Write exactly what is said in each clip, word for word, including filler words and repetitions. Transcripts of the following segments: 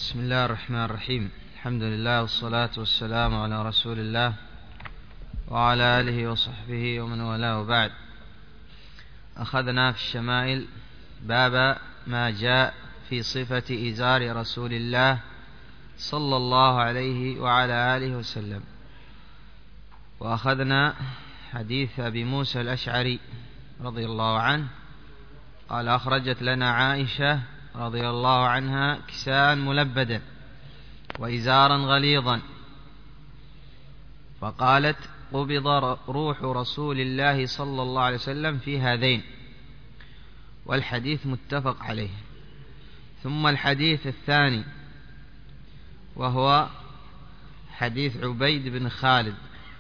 بسم الله الرحمن الرحيم. الحمد لله والصلاة والسلام على رسول الله وعلى آله وصحبه ومن والاه، وبعد. أخذنا في الشمائل باب ما جاء في صفة إزار رسول الله صلى الله عليه وعلى آله وسلم، وأخذنا حديث أبي موسى الأشعري رضي الله عنه قال: أخرجت لنا عائشة رضي الله عنها كساء ملبدا وإزارا غليظا، فقالت: قبض روح رسول الله صلى الله عليه وسلم في هذين. والحديث متفق عليه. ثم الحديث الثاني وهو حديث عبيد بن خالد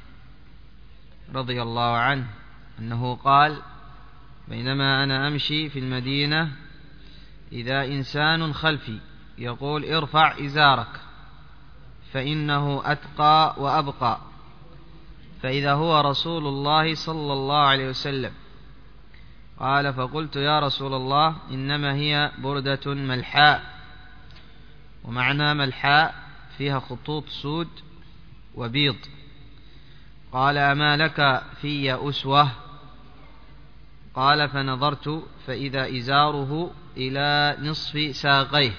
رضي الله عنه أنه قال: بينما أنا أمشي في المدينة إذا إنسان خلفي يقول: ارفع إزارك فإنه أتقى وأبقى، فإذا هو رسول الله صلى الله عليه وسلم. قال: فقلت: يا رسول الله، إنما هي بردة ملحاء. ومعنى ملحاء فيها خطوط سود وبيض. قال: أما لك في أسوة؟ قال: فنظرت فإذا إزاره إلى نصف ساقيه.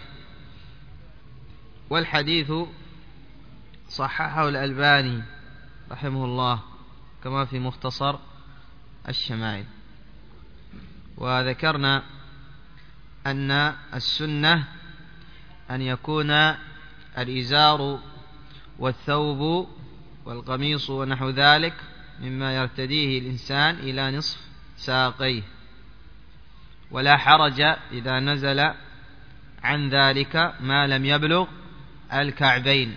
والحديث صححه الألباني رحمه الله كما في مختصر الشمائل. وذكرنا أن السنة أن يكون الإزار والثوب والقميص ونحو ذلك مما يرتديه الإنسان إلى نصف ساقيه، ولا حرج إذا نزل عن ذلك ما لم يبلغ الكعبين،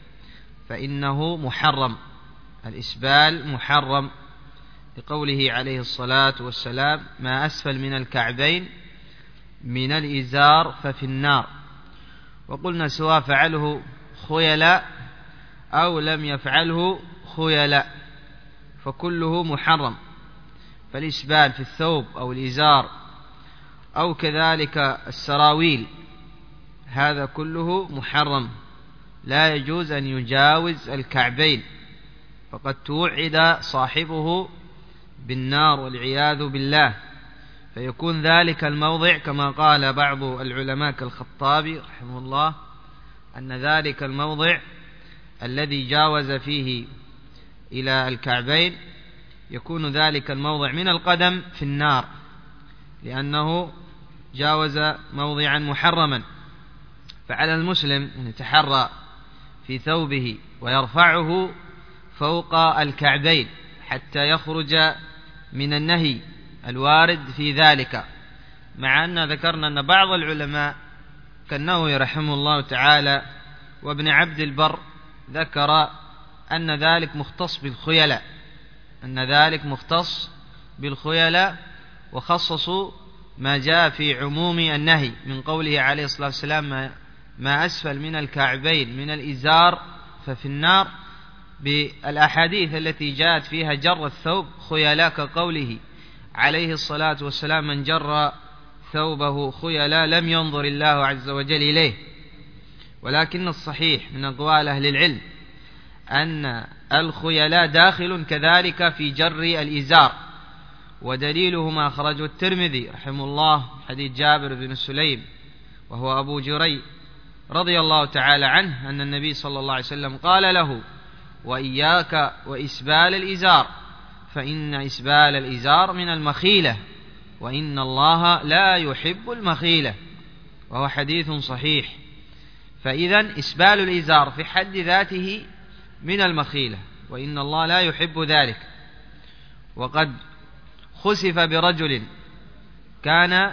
فإنه محرم، الإسبال محرم، لقوله عليه الصلاة والسلام: ما أسفل من الكعبين من الإزار ففي النار. وقلنا سواء فعله خيلاء أو لم يفعله خيلاء فكله محرم. فالإسبال في الثوب أو الإزار أو كذلك السراويل هذا كله محرم، لا يجوز أن يجاوز الكعبين، فقد توعد صاحبه بالنار والعياذ بالله. فيكون ذلك الموضع كما قال بعض العلماء كالخطابي رحمه الله أن ذلك الموضع الذي جاوز فيه إلى الكعبين يكون ذلك الموضع من القدم في النار، لأنه جاوز موضعا محرما. فعلى المسلم أن يتحرى في ثوبه ويرفعه فوق الكعبين حتى يخرج من النهي الوارد في ذلك، مع أن ذكرنا أن بعض العلماء كالنووي رحمه الله تعالى وابن عبد البر ذكر أن ذلك مختص بالخيلاء، أن ذلك مختص بالخيلاء، وخصصوا ما جاء في عموم النهي من قوله عليه الصلاة والسلام: ما أسفل من الكعبين من الإزار ففي النار، بالأحاديث التي جاءت فيها جر الثوب خيلاء، كقوله عليه الصلاة والسلام: من جر ثوبه خيلاء لم ينظر الله عز وجل إليه. ولكن الصحيح من أقوال أهل العلم أن الخيلاء داخل كذلك في جر الإزار، ودليله ما أخرجه الترمذي رحمه الله حديث جابر بن سليم وهو أبو جري رضي الله تعالى عنه أن النبي صلى الله عليه وسلم قال له: وإياك وإسبال الإزار، فإن إسبال الإزار من المخيلة، وإن الله لا يحب المخيلة. وهو حديث صحيح. فإذا إسبال الإزار في حد ذاته من المخيلة، وإن الله لا يحب ذلك. وقد خسف برجل كان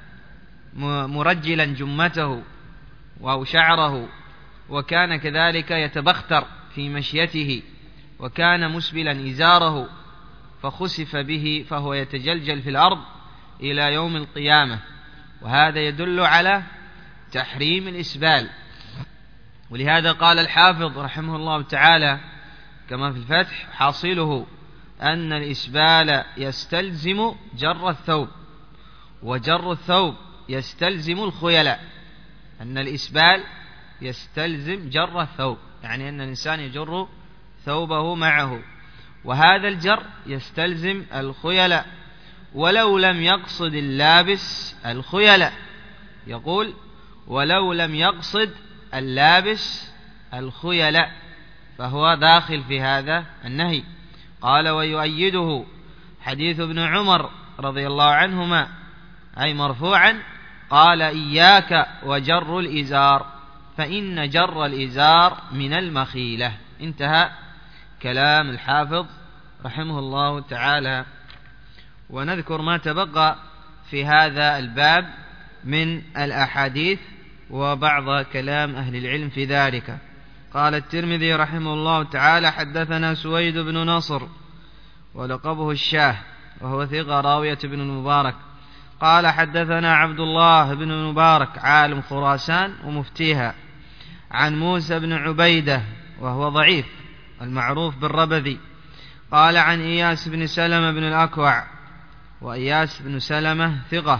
مرجلا جمته أو شعره، وكان كذلك يتبختر في مشيته، وكان مسبلا إزاره، فخسف به فهو يتجلجل في الأرض إلى يوم القيامة. وهذا يدل على تحريم الإسبال. ولهذا قال الحافظ رحمه الله تعالى كما في الفتح: حاصله أن الإسبال يستلزم جر الثوب، وجر الثوب يستلزم الخيلاء، أن الإسبال يستلزم جر الثوب، يعني أن الإنسان يجر ثوبه معه، وهذا الجر يستلزم الخيلاء ولو لم يقصد اللابس الخيلاء. يقول ولو لم يقصد اللابس الخيلاء فهو داخل في هذا النهي. قال ويؤيده حديث ابن عمر رضي الله عنهما أي مرفوعا قال إياك وجر الإزار فإن جر الإزار من المخيلة. انتهى كلام الحافظ رحمه الله تعالى. ونذكر ما تبقى في هذا الباب من الأحاديث وبعض كلام أهل العلم في ذلك. قال الترمذي رحمه الله تعالى حدثنا سويد بن نصر ولقبه الشاه وهو ثقة راوية بن المبارك قال حدثنا عبد الله بن المبارك عالم خراسان ومفتيها عن موسى بن عبيدة وهو ضعيف المعروف بالربذي قال عن إياس بن سلمة بن الأكوع وإياس بن سلمة ثقة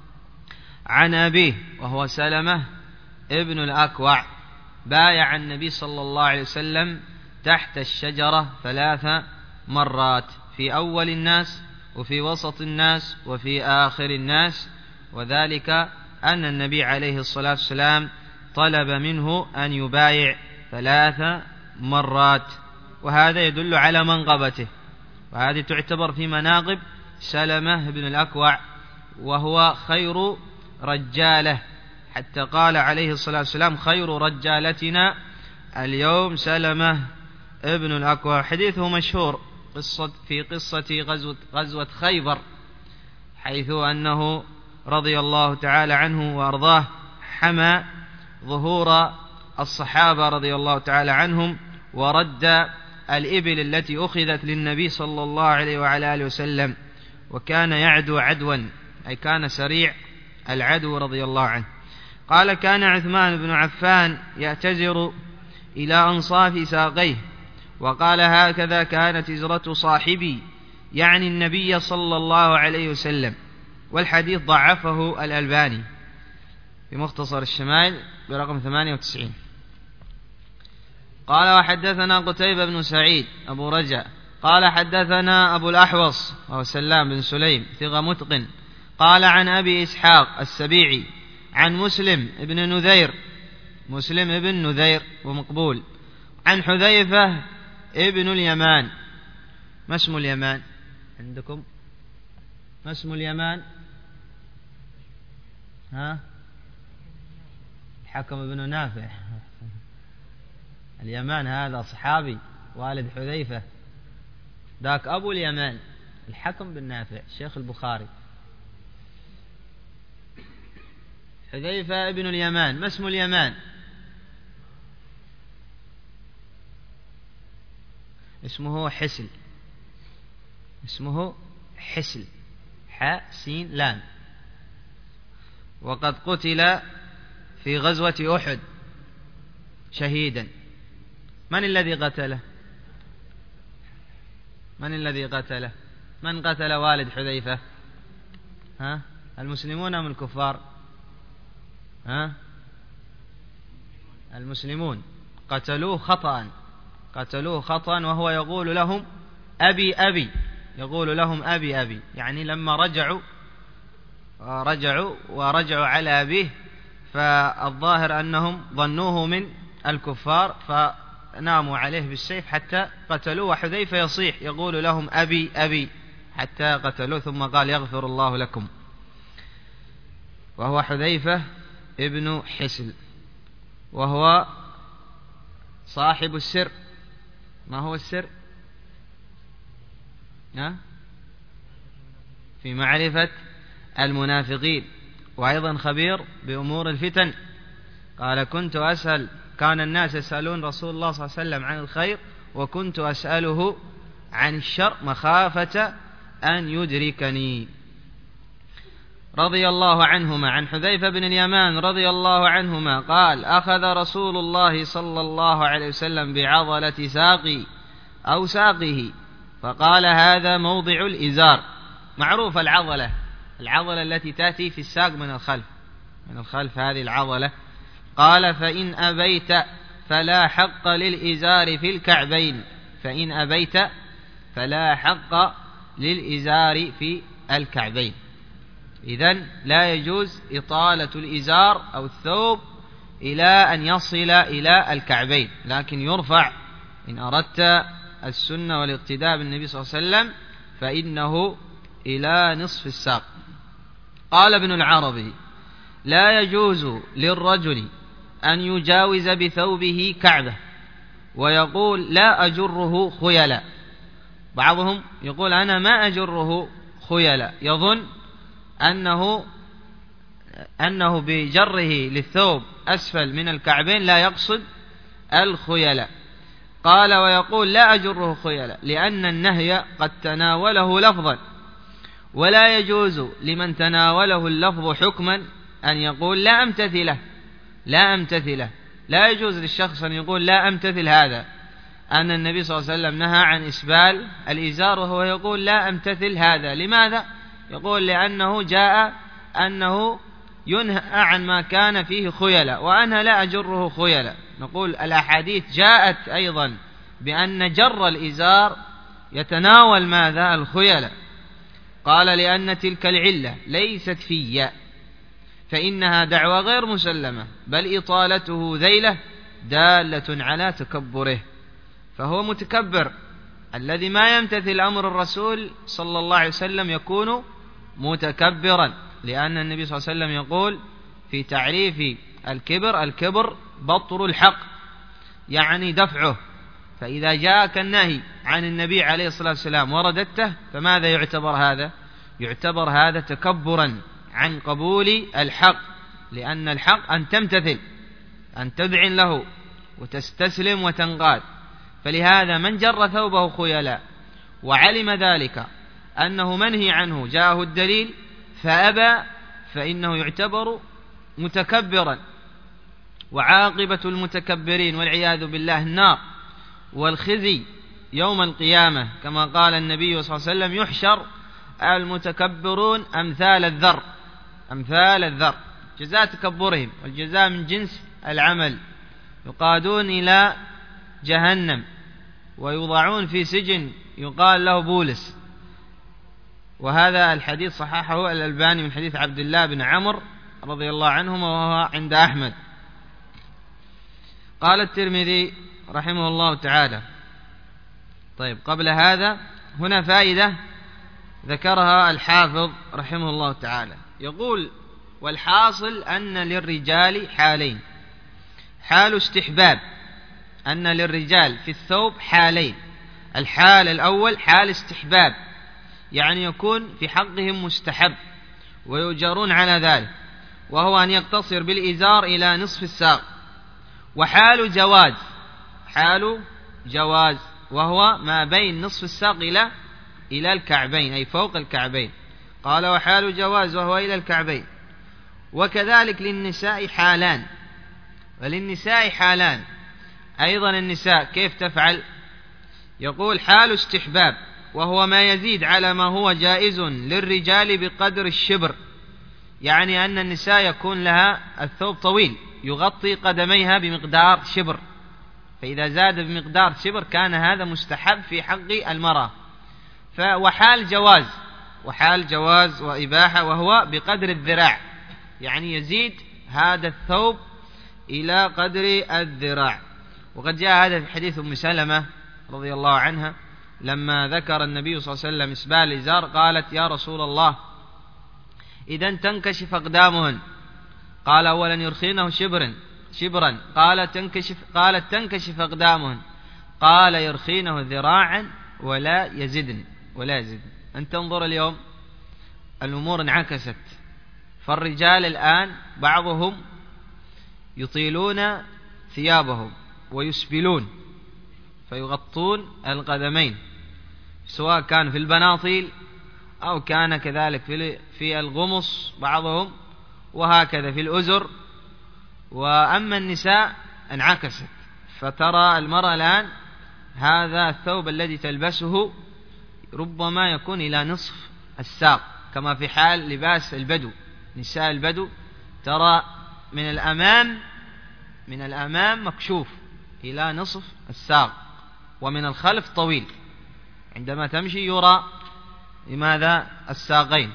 عن أبيه وهو سلمة ابن الأكوع بايع النبي صلى الله عليه وسلم تحت الشجرة ثلاث مرات في أول الناس وفي وسط الناس وفي آخر الناس، وذلك أن النبي عليه الصلاة والسلام طلب منه أن يبايع ثلاث مرات، وهذا يدل على منقبته، وهذه تعتبر في مناقب سلمة بن الأكوع وهو خير رجاله، حتى قال عليه الصلاة والسلام خير رجالتنا اليوم سلمة ابن الأكوع. حديثه مشهور قصة في قصة غزوة, غزوة خيبر، حيث أنه رضي الله تعالى عنه وأرضاه حمى ظهور الصحابة رضي الله تعالى عنهم ورد الإبل التي أخذت للنبي صلى الله عليه وعلى آله وسلم، وكان يعدو عدوا أي كان سريع العدو رضي الله عنه. قال كان عثمان بن عفان يعتذر إلى أنصاف ساقيه وقال هكذا كانت إزرة صاحبي يعني النبي صلى الله عليه وسلم، والحديث ضعفه الألباني في مختصر الشمائل برقم ثمانية وتسعين. قال وحدثنا قتيبة بن سعيد أبو رجاء قال حدثنا أبو الأحوص وهو سلام بن سليم ثقة متقن قال عن أبي إسحاق السبيعي عن مسلم ابن نذير مسلم ابن نذير ومقبول عن حذيفة ابن اليمان. ما اسم اليمان عندكم؟ ما اسم اليمان؟ ها؟ الحكم بن نافع. اليمان هذا صحابي والد حذيفة، ذاك أبو اليمان الحكم بن نافع شيخ البخاري. حذيفة ابن اليمان. ما اسم اليمان؟ اسمه حسل اسمه حسل حاء سين لام، وقد قتل في غزوة أحد شهيدا. من الذي قتله؟ من الذي قتله؟ من قتل والد حذيفة؟ ها؟ المسلمون أم الكفار؟ ها؟ المسلمون قتلوه خطأ قتلوه خطأ وهو يقول لهم أبي أبي يقول لهم أبي أبي يعني لما رجعوا رجعوا ورجعوا على أبيه فالظاهر أنهم ظنوه من الكفار فناموا عليه بالسيف حتى قتلوه، وحذيفة يصيح يقول لهم أبي أبي حتى قتلوه، ثم قال يغفر الله لكم. وهو حذيفة ابن حسل وهو صاحب السر. ما هو السر؟ ها؟ في معرفة المنافقين، وأيضا خبير بأمور الفتن. قال كنت أسأل كان الناس يسألون رسول الله صلى الله عليه وسلم عن الخير وكنت أسأله عن الشر مخافة أن يدركني. رضي الله عنهما عن حذيفة بن اليمان رضي الله عنهما قال أخذ رسول الله صلى الله عليه وسلم بعضلة ساقي أو ساقه فقال هذا موضع الإزار. معروف العضلة العضلة التي تأتي في الساق من الخلف من الخلف هذه العضلة. قال فإن أبيت فلا حق للإزار في الكعبين، فإن أبيت فلا حق للإزار في الكعبين. إذن لا يجوز إطالة الإزار أو الثوب إلى أن يصل إلى الكعبين، لكن يرفع إن أردت السنة والاقتداء بالنبي صلى الله عليه وسلم فإنه إلى نصف الساق. قال ابن العربي: لا يجوز للرجل أن يجاوز بثوبه كعبة ويقول لا أجره خيلا. بعضهم يقول أنا ما أجره خيلا، يظن أنه أنه بجره للثوب أسفل من الكعبين لا يقصد الخيلا. قال ويقول لا أجره خيلا لأن النهي قد تناوله لفظا، ولا يجوز لمن تناوله اللفظ حكما أن يقول لا أمتثله لا أمتثله لا يجوز للشخص أن يقول لا أمتثل هذا، أن النبي صلى الله عليه وسلم نهى عن إسبال الإزار وهو يقول لا أمتثل هذا. لماذا؟ يقول لأنه جاء أنه ينهى عن ما كان فيه خيلا وأنا لا أجره خيلا. نقول الأحاديث جاءت أيضا بأن جر الإزار يتناول ماذا؟ الخيلا. قال لأن تلك العلة ليست في، فإنها دعوى غير مسلمة، بل إطالته ذيلة دالة على تكبره، فهو متكبر. الذي ما يمتثل أمر الرسول صلى الله عليه وسلم يكون متكبرا، لأن النبي صلى الله عليه وسلم يقول في تعريف الكبر: الكبر بطر الحق، يعني دفعه. فإذا جاءك النهي عن النبي عليه الصلاة والسلام ورددته فماذا يعتبر هذا؟ يعتبر هذا تكبرا عن قبول الحق، لأن الحق أن تمتثل، أن تذعن له وتستسلم وتنقاد. فلهذا من جر ثوبه خيلاء وعلم ذلك أنه منهي عنه جاءه الدليل فأبى فإنه يعتبر متكبرا، وعاقبة المتكبرين والعياذ بالله النار والخزي يوم القيامة، كما قال النبي صلى الله عليه وسلم: يحشر المتكبرون أمثال الذر أمثال الذر جزاء تكبرهم، والجزاء من جنس العمل، يقادون إلى جهنم ويوضعون في سجن يقال له بولس. وهذا الحديث صححه الألباني من حديث عبد الله بن عمرو رضي الله عنهما وهو عند أحمد. قال الترمذي رحمه الله تعالى: طيب، قبل هذا هنا فائدة ذكرها الحافظ رحمه الله تعالى، يقول: والحاصل أن للرجال حالين: حال استحباب، أن للرجال في الثوب حالين. الحال الأول حال استحباب، يعني يكون في حقهم مستحب ويؤجرون على ذلك، وهو أن يقتصر بالإزار إلى نصف الساق. وحال جواز، حال جواز وهو ما بين نصف الساق إلى إلى الكعبين، أي فوق الكعبين. قال: وحال جواز وهو إلى الكعبين. وكذلك للنساء حالان، وللنساء حالان أيضا. النساء كيف تفعل؟ يقول: حال استحباب وهو ما يزيد على ما هو جائز للرجال بقدر الشبر، يعني أن النساء يكون لها الثوب طويل يغطي قدميها بمقدار شبر، فإذا زاد بمقدار شبر كان هذا مستحب في حق المرأة. وحال جواز، وحال جواز وإباحة وهو بقدر الذراع، يعني يزيد هذا الثوب إلى قدر الذراع. وقد جاء هذا في حديث أم سلمة رضي الله عنها لما ذكر النبي صلى الله عليه وسلم إسبال الإزار قالت: يا رسول الله، إذا تنكشف أقدامهن. قال: أولا يرخينه شبرا شبرا قال تنكشف قالت تنكشف أقدامهن. قال: يرخينه ذراعا ولا يزدن ولا يزدن. أن تنظر اليوم الأمور انعكست، فالرجال الآن بعضهم يطيلون ثيابهم ويسبلون فيغطون القدمين، سواء كان في البناطيل أو كان كذلك في الغمص بعضهم، وهكذا في الأزر. وأما النساء انعكست، فترى المرأة الآن هذا الثوب الذي تلبسه ربما يكون إلى نصف الساق، كما في حال لباس البدو. نساء البدو ترى من الأمام من الأمام مكشوف إلى نصف الساق، ومن الخلف طويل، عندما تمشي يرى لماذا الساقين.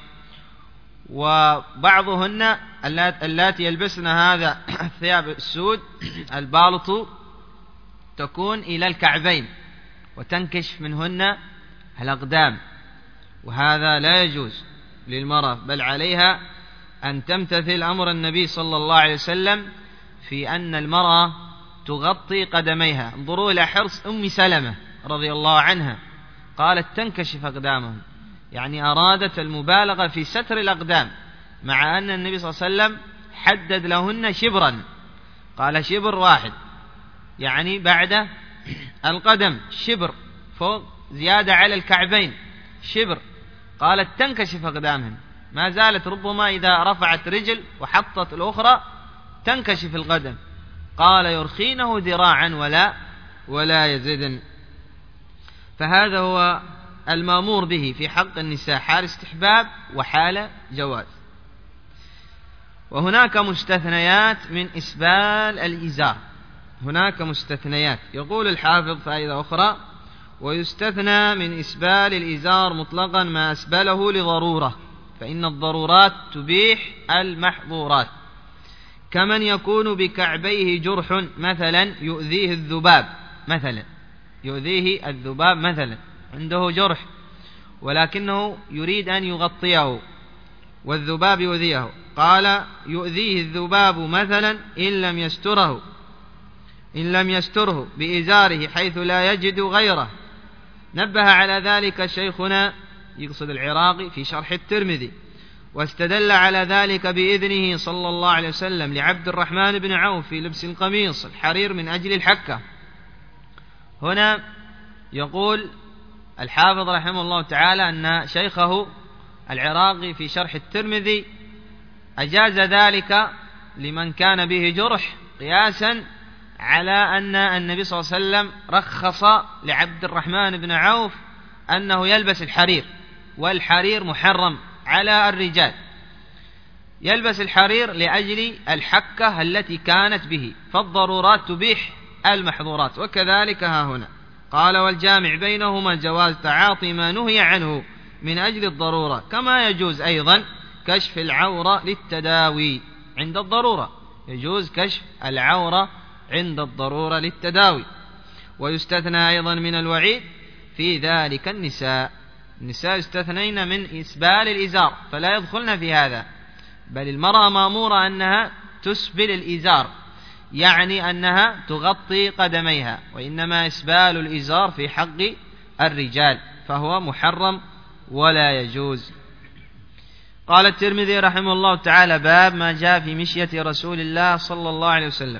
وبعضهن اللاتي يلبسن هذا الثياب السود البالط تكون إلى الكعبين وتنكشف منهن الأقدام، وهذا لا يجوز للمرأة، بل عليها أن تمتثل أمر النبي صلى الله عليه وسلم في أن المرأة تغطي قدميها. انظروا إلى حرص أم سلمة رضي الله عنها، قالت تنكشف أقدامهم، يعني أرادت المبالغة في ستر الأقدام، مع أن النبي صلى الله عليه وسلم حدد لهن شبرا، قال شبر واحد، يعني بعد القدم شبر، فوق زيادة على الكعبين شبر، قالت تنكشف أقدامهم، ما زالت ربما إذا رفعت رجل وحطت الأخرى تنكشف القدم، قال يرخينه ذراعا ولا ولا يزيدن. فهذا هو المأمور به في حق النساء، حال استحباب وحال جواز. وهناك مستثنيات من إسبال الإزار، هناك مستثنيات. يقول الحافظ فائدة أخرى: ويستثنى من إسبال الإزار مطلقا ما أسبله لضرورة، فإن الضرورات تبيح المحظورات، كمن يكون بكعبيه جرح مثلا يؤذيه الذباب، مثلا يؤذيه الذباب مثلا عنده جرح ولكنه يريد أن يغطيه والذباب يؤذيه، قال يؤذيه الذباب مثلا إن لم يستره إن لم يستره بإزاره حيث لا يجد غيره. نبه على ذلك شيخنا يقصد العراقي في شرح الترمذي، واستدل على ذلك بإذنه صلى الله عليه وسلم لعبد الرحمن بن عوف في لبس القميص الحرير من أجل الحكة. هنا يقول الحافظ رحمه الله تعالى أن شيخه العراقي في شرح الترمذي أجاز ذلك لمن كان به جرح، قياسا على أن النبي صلى الله عليه وسلم رخص لعبد الرحمن بن عوف أنه يلبس الحرير، والحرير محرم على الرجال، يلبس الحرير لأجل الحكة التي كانت به، فالضرورات تبيح المحظورات. وكذلك ها هنا قال: والجامع بينهما جواز تعاطي ما نهي عنه من أجل الضرورة، كما يجوز أيضا كشف العورة للتداوي عند الضرورة، يجوز كشف العورة عند الضرورة للتداوي. ويستثنى أيضا من الوعيد في ذلك النساء، النساء يستثنين من إسبال الإزار فلا يدخلن في هذا، بل المرأة مأمورة أنها تسبل الإزار، يعني أنها تغطي قدميها، وإنما إسبال الإزار في حق الرجال فهو محرم ولا يجوز. قال الترمذي رحمه الله تعالى: باب ما جاء في مشية رسول الله صلى الله عليه وسلم.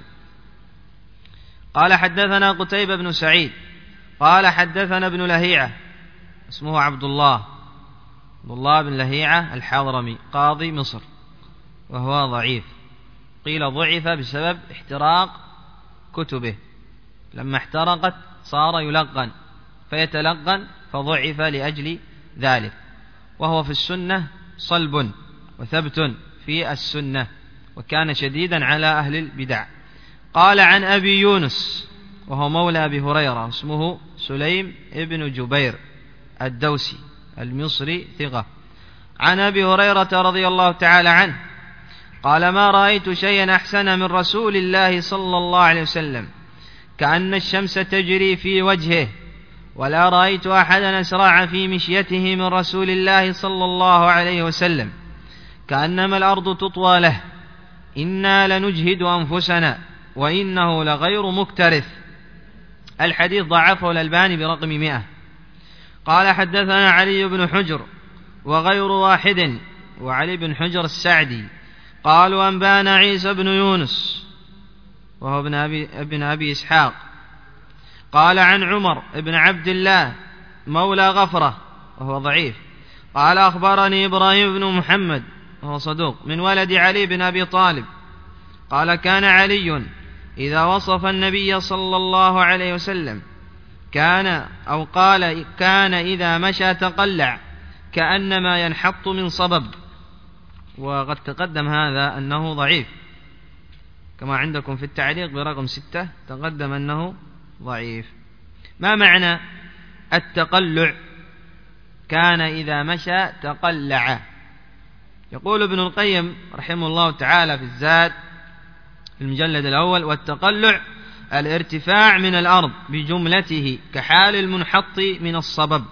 قال: حدثنا قتيبة بن سعيد قال حدثنا ابن لهيعة، اسمه عبد الله عبد الله بن لهيعة الحضرمي قاضي مصر، وهو ضعيف، قيل ضعف بسبب احتراق كتبه، لما احترقت صار يلقن فيتلقن فضعف لأجل ذلك، وهو في السنة صلب وثبت في السنة، وكان شديدا على أهل البدع. قال: عن أبي يونس، وهو مولى أبي هريرة، اسمه سليم ابن جبير الدوسي المصري ثقة، عن أبي هريرة رضي الله تعالى عنه قال: ما رأيت شيئا أحسن من رسول الله صلى الله عليه وسلم، كأن الشمس تجري في وجهه، ولا رأيت أحدا أسرع في مشيته من رسول الله صلى الله عليه وسلم، كأنما الأرض تطوى له، إنا لنجهد أنفسنا وإنه لغير مكترث. الحديث ضعفه الألباني برقم مئة. قال: حدثنا علي بن حجر وغير واحد، وعلي بن حجر السعدي، قالوا أنبانا عيسى بن يونس وهو ابن أبي, ابن أبي إسحاق، قال: عن عمر بن عبد الله مولى غفرة وهو ضعيف، قال: أخبرني إبراهيم بن محمد وهو صدوق من ولد علي بن أبي طالب، قال: كان علي إذا وصف النبي صلى الله عليه وسلم كان أو قال كان إذا مشى تقلع كأنما ينحط من صبب. وقد تقدم هذا أنه ضعيف. كما عندكم في التعليق برقم ستة تقدم أنه ضعيف. ما معنى التقلع؟ كان إذا مشى تقلع. يقول ابن القيم رحمه الله تعالى في الزاد في المجلد الأول: والتقلع الارتفاع من الأرض بجملته كحال المنحط من الصبب.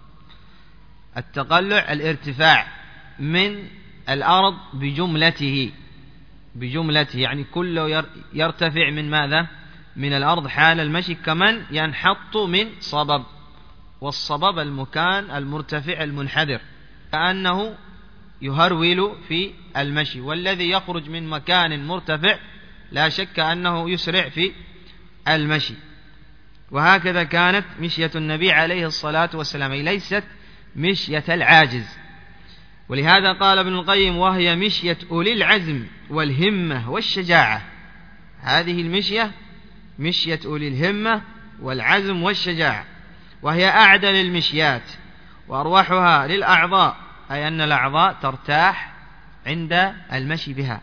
التقلع الارتفاع من الأرض بجملته، بجملته يعني كله يرتفع من ماذا؟ من الأرض حال المشي، كمن ينحط من صبب. والصبب المكان المرتفع المنحدر، كأنه يهرول في المشي، والذي يخرج من مكان مرتفع لا شك أنه يسرع في المشي. وهكذا كانت مشية النبي عليه الصلاة والسلام، ليست مشية العاجز. ولهذا قال ابن القيم: وهي مشية أولي العزم والهمة والشجاعة. هذه المشية مشية أولي الهمة والعزم والشجاعة، وهي أعدل المشيات وأرواحها للأعضاء، أي أن الأعضاء ترتاح عند المشي بها،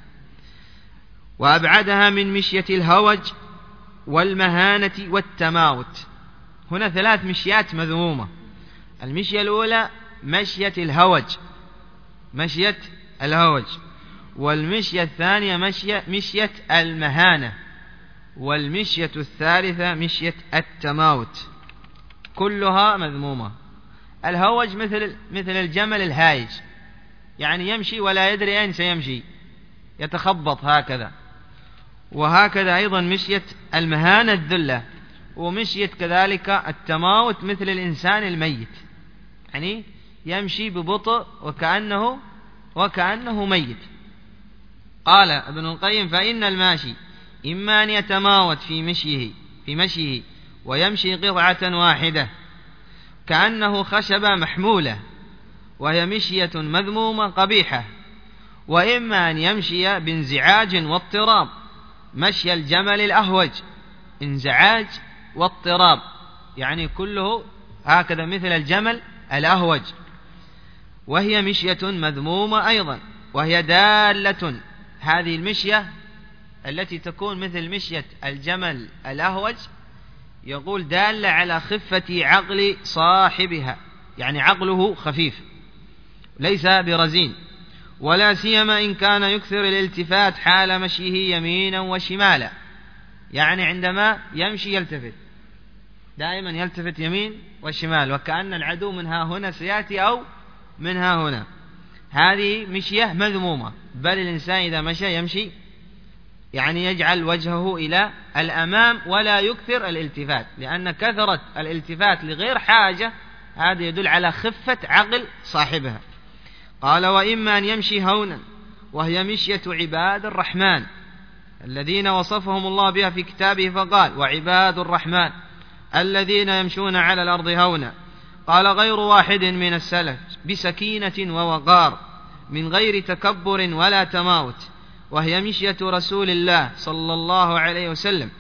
وأبعدها من مشية الهوج والمهانة والتماوت. هنا ثلاث مشيات مذمومة. المشية الأولى مشية الهوج، مشية الهوج، والمشية الثانية مشية, مشية المهانة، والمشية الثالثة مشية التماوت، كلها مذمومة. الهوج مثل مثل الجمل الهايج، يعني يمشي ولا يدري أين سيمشي، يتخبط هكذا. وهكذا أيضا مشية المهانة الذلة، ومشية كذلك التماوت مثل الإنسان الميت، يعني يمشي ببطء وكأنه وكأنه ميت. قال ابن القيم: فإن الماشي إما أن يتماوت في مشيه في مشيه ويمشي قطعة واحدة كأنه خشبة محمولة، وهي مشية مذمومة قبيحة، وإما أن يمشي بانزعاج واضطراب، مشي الجمل الأهوج، انزعاج واضطراب، يعني كله هكذا مثل الجمل الأهوج، وهي مشية مذمومة أيضا، وهي دالة. هذه المشية التي تكون مثل مشية الجمل الأهوج يقول دالة على خفة عقل صاحبها، يعني عقله خفيف ليس برزين، ولا سيما إن كان يكثر الالتفات حال مشيه يمينا وشمالا، يعني عندما يمشي يلتفت دائما، يلتفت يمين وشمال، وكأن العدو من ها هنا سيأتي أو من ها هنا. هذه مشية مذمومة. بل الإنسان إذا مشى يمشي يعني يجعل وجهه إلى الأمام ولا يكثر الالتفات، لأن كثرة الالتفات لغير حاجة هذا يدل على خفة عقل صاحبها. قال: وإما أن يمشي هونا، وهي مشية عباد الرحمن الذين وصفهم الله بها في كتابه فقال: وعباد الرحمن الذين يمشون على الأرض هونا. قال غير واحد من السلف: بسكينة ووقار من غير تكبر ولا تماوت، وهي مشية رسول الله صلى الله عليه وسلم،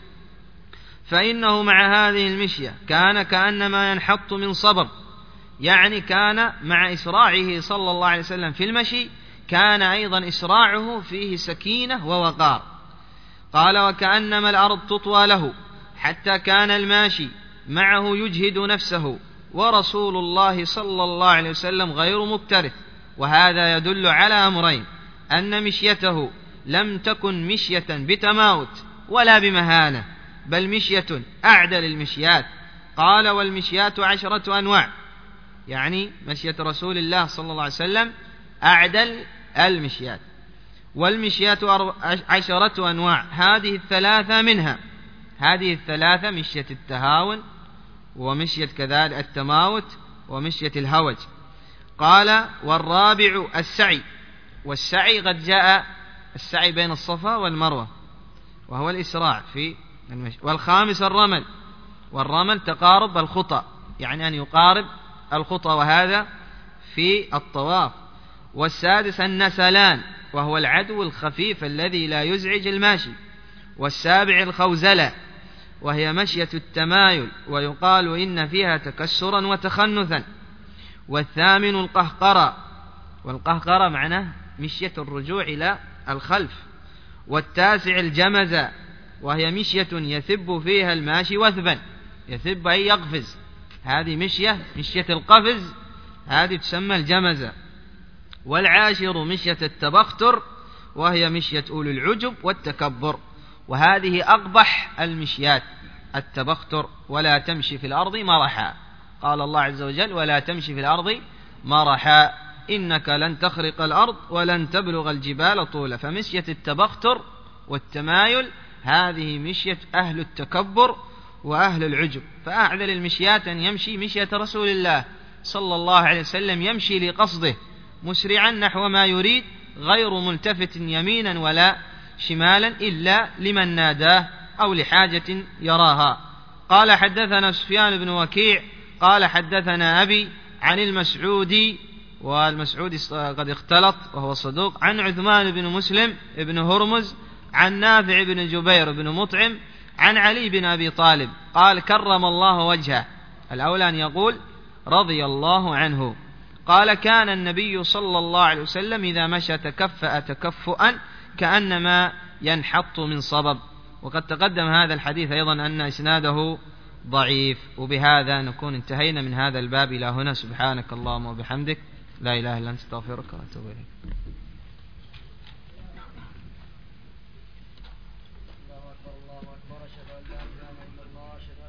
فإنه مع هذه المشية كان كأنما ينحط من صبب، يعني كان مع إسراعه صلى الله عليه وسلم في المشي كان أيضا إسراعه فيه سكينة ووقار. قال: وكأنما الأرض تطوى له، حتى كان الماشي معه يجهد نفسه، ورسول الله صلى الله عليه وسلم غير مكترث. وهذا يدل على أمرين: أن مشيته لم تكن مشية بتماوت ولا بمهانة، بل مشية أعدل المشيات. قال: والمشيات عشرة أنواع، يعني مشية رسول الله صلى الله عليه وسلم أعدل المشيات. والمشيات عشرة أنواع، هذه الثلاثة منها، هذه الثلاثة مشية التهاون، ومشية كذلك التماوت، ومشية الهوج. قال: والرابع السعي، والسعي قد جاء السعي بين الصفا والمروة وهو الإسراع في المشي. والخامس الرمل، والرمل تقارب الخطى، يعني أن يقارب الخطى، وهذا في الطواف. والسادس النسلان، وهو العدو الخفيف الذي لا يزعج الماشي. والسابع الخوزلة، وهي مشية التمايل، ويقال إن فيها تكسرا وتخنثا. والثامن القهقرة، والقهقرة معناه مشية الرجوع إلى الخلف. والتاسع الجمزة، وهي مشية يثب فيها الماشي وثبا، يثب أي يقفز، هذه مشية مشية القفز، هذه تسمى الجمزة. والعاشر مشية التبختر، وهي مشية أولي العجب والتكبر، وهذه أقبح المشيات التبختر. ولا تمشي في الأرض مرحا، قال الله عز وجل ولا تمشي في الأرض مرحا إنك لن تخرق الأرض ولن تبلغ الجبال طولا. فمشية التبختر والتمايل هذه مشية أهل التكبر وأهل العجب. فأعدل المشيات أن يمشي مشية رسول الله صلى الله عليه وسلم، يمشي لقصده مسرعا نحو ما يريد، غير ملتفت يمينا ولا شمالا إلا لمن ناداه أو لحاجة يراها. قال حدثنا سفيان بن وكيع قال حدثنا أبي عن المسعودي، والمسعودي قد اختلط وهو صدوق، عن عثمان بن مسلم بن هرمز عن نافع بن جبير بن مطعم عن علي بن أبي طالب قال كرم الله وجهه، الأولى أن يقول رضي الله عنه. قال كان النبي صلى الله عليه وسلم إذا مشى تكفأ تكفؤا كأنما ينحط من صبب. وقد تقدم هذا الحديث أيضا أن إسناده ضعيف. وبهذا نكون انتهينا من هذا الباب إلى هنا. سبحانك اللهم وبحمدك، لا إله إلا أنت، استغفرك وأتوب إليك.